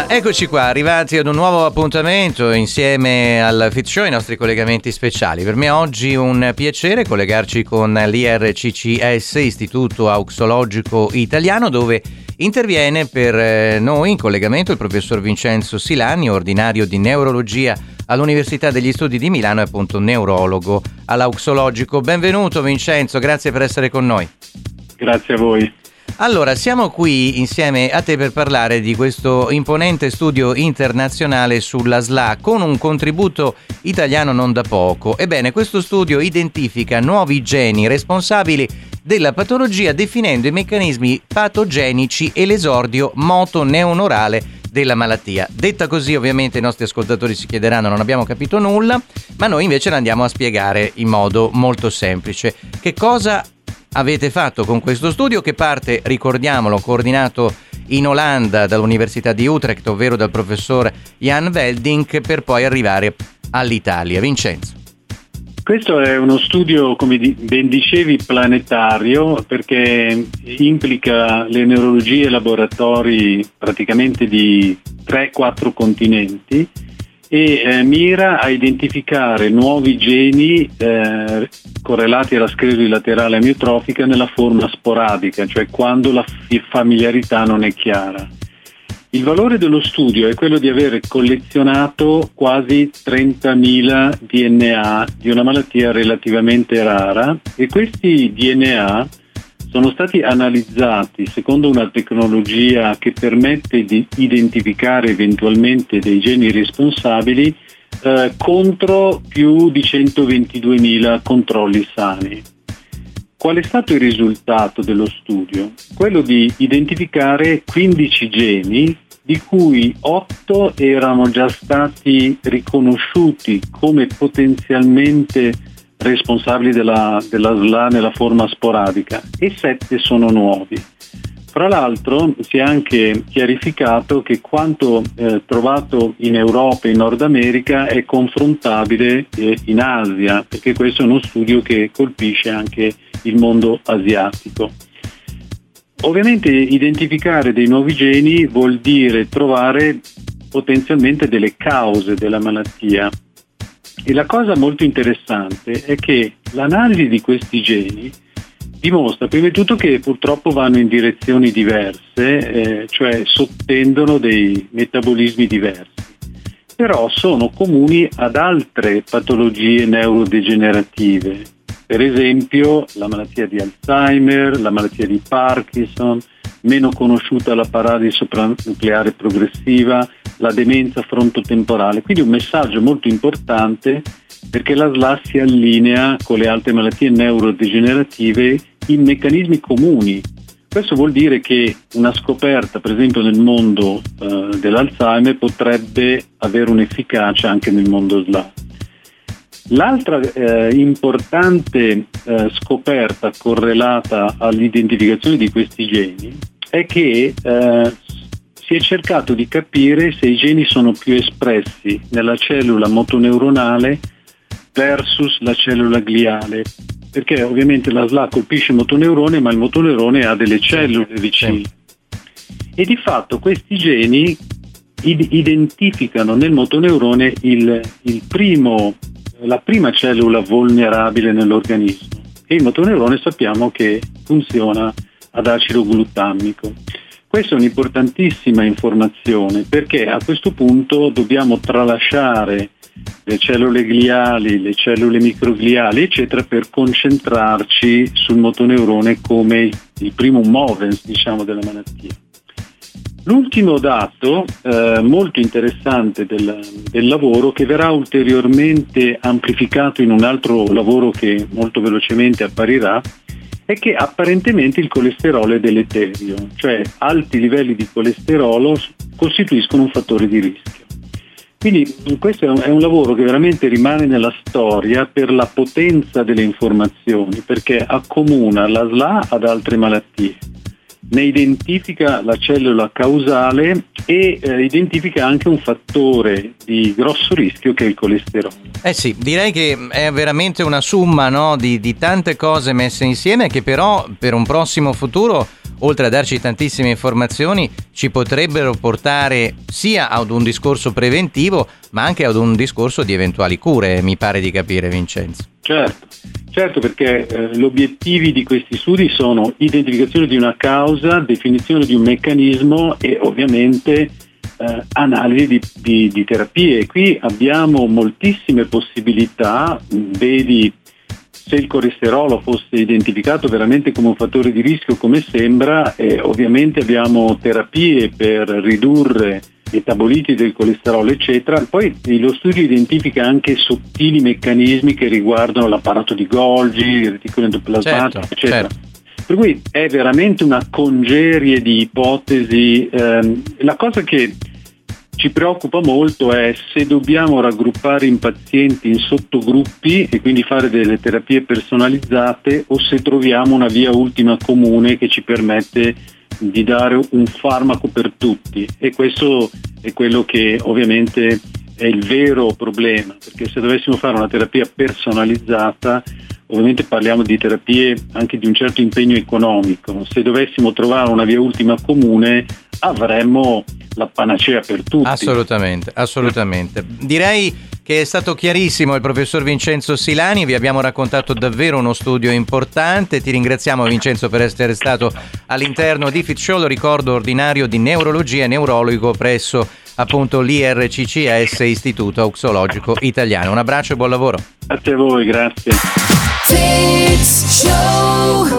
Eccoci qua, arrivati ad un nuovo appuntamento insieme al Fit Show, i nostri collegamenti speciali. Per me oggi un piacere collegarci con l'IRCCS, Istituto Auxologico Italiano, dove interviene per noi in collegamento il professor Vincenzo Silani, ordinario di neurologia all'Università degli Studi di Milano e appunto neurologo all'Auxologico. Benvenuto Vincenzo, grazie per essere con noi. Grazie a voi. Allora, siamo qui insieme a te per parlare di questo imponente studio internazionale sulla SLA con un contributo italiano non da poco. Ebbene, questo studio identifica nuovi geni responsabili della patologia definendo i meccanismi patogenici e l'esordio motoneurale della malattia. Detta così, ovviamente i nostri ascoltatori si chiederanno: non abbiamo capito nulla, ma noi invece la andiamo a spiegare in modo molto semplice. Che cosa avete fatto con questo studio che parte, ricordiamolo, coordinato in Olanda dall'Università di Utrecht, ovvero dal professor Jan Veldink, per poi arrivare all'Italia? Vincenzo. Questo è uno studio, come ben dicevi, planetario, perché implica le neurologie e laboratori praticamente di 3-4 continenti e mira a identificare nuovi geni correlati alla sclerosi laterale amiotrofica nella forma sporadica, cioè quando la familiarità non è chiara. Il valore dello studio è quello di aver collezionato quasi 30.000 DNA di una malattia relativamente rara e questi DNA sono stati analizzati secondo una tecnologia che permette di identificare eventualmente dei geni responsabili contro più di 122.000 controlli sani. Qual è stato il risultato dello studio? Quello di identificare 15 geni, di cui 8 erano già stati riconosciuti come potenzialmente responsabili della SLA nella forma sporadica e 7 sono nuovi. Fra l'altro si è anche chiarificato che quanto trovato in Europa e in Nord America è confrontabile in Asia, perché questo è uno studio che colpisce anche il mondo asiatico. Ovviamente identificare dei nuovi geni vuol dire trovare potenzialmente delle cause della malattia. E la cosa molto interessante è che l'analisi di questi geni dimostra prima di tutto che purtroppo vanno in direzioni diverse, cioè sottendono dei metabolismi diversi, però sono comuni ad altre patologie neurodegenerative, per esempio la malattia di Alzheimer, la malattia di Parkinson, meno conosciuta la paralisi sopranucleare progressiva, la demenza frontotemporale. Quindi un messaggio molto importante, perché la SLA si allinea con le altre malattie neurodegenerative in meccanismi comuni. Questo vuol dire che una scoperta, per esempio nel mondo dell'Alzheimer, potrebbe avere un'efficacia anche nel mondo SLA. L'altra importante scoperta correlata all'identificazione di questi geni è che si è cercato di capire se i geni sono più espressi nella cellula motoneuronale versus la cellula gliale, perché ovviamente la SLA colpisce il motoneurone, ma il motoneurone ha delle cellule vicine. E di fatto questi geni identificano nel motoneurone la prima cellula vulnerabile nell'organismo, e il motoneurone sappiamo che funziona ad acido glutammico. Questa è un'importantissima informazione, perché a questo punto dobbiamo tralasciare le cellule gliali, le cellule microgliali, eccetera, per concentrarci sul motoneurone come il primo movens, diciamo, della malattia. L'ultimo dato molto interessante del lavoro, che verrà ulteriormente amplificato in un altro lavoro che molto velocemente apparirà, è che apparentemente il colesterolo è deleterio, cioè alti livelli di colesterolo costituiscono un fattore di rischio. Quindi questo è un lavoro che veramente rimane nella storia per la potenza delle informazioni, perché accomuna la SLA ad altre malattie, ne identifica la cellula causale e identifica anche un fattore di grosso rischio che è il colesterolo. Sì, direi che è veramente una summa, no, di tante cose messe insieme, che però per un prossimo futuro oltre a darci tantissime informazioni, ci potrebbero portare sia ad un discorso preventivo, ma anche ad un discorso di eventuali cure, mi pare di capire, Vincenzo. Certo, perché gli obiettivi di questi studi sono identificazione di una causa, definizione di un meccanismo e ovviamente analisi di terapie. Qui abbiamo moltissime possibilità, vedi, se il colesterolo fosse identificato veramente come un fattore di rischio come sembra, ovviamente abbiamo terapie per ridurre metaboliti del colesterolo eccetera. Poi lo studio identifica anche sottili meccanismi che riguardano l'apparato di Golgi, il reticolo endoplasmatico eccetera. Certo. Per cui è veramente una congerie di ipotesi. La cosa che ci preoccupa molto è se dobbiamo raggruppare i pazienti in sottogruppi e quindi fare delle terapie personalizzate o se troviamo una via ultima comune che ci permette di dare un farmaco per tutti, e questo è quello che ovviamente è il vero problema, perché se dovessimo fare una terapia personalizzata ovviamente parliamo di terapie anche di un certo impegno economico. Se dovessimo trovare una via ultima comune avremmo la panacea per tutti. Assolutamente. Direi che è stato chiarissimo il professor Vincenzo Silani, vi abbiamo raccontato davvero uno studio importante. Ti ringraziamo, Vincenzo, per essere stato all'interno di Fit Show, lo ricordo, ordinario di neurologia e neurologo presso appunto l'IRCCS, Istituto Auxologico Italiano. Un abbraccio e buon lavoro. Grazie a voi, grazie. Fit Show.